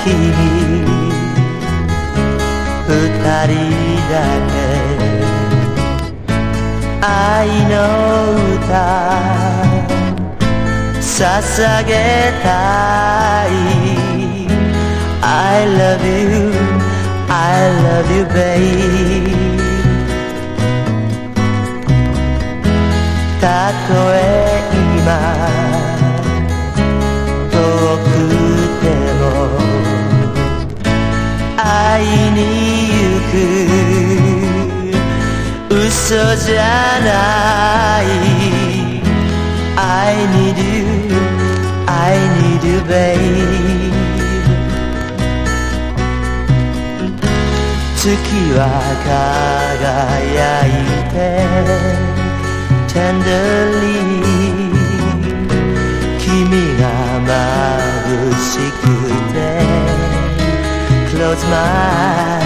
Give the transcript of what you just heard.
君二人だけ愛の歌捧げたい I love you I love you babe たとえ今遠くても会いに行く嘘じゃない I need you I need you babe 月は輝いて Tenderly 君が眩しくて Close my eyes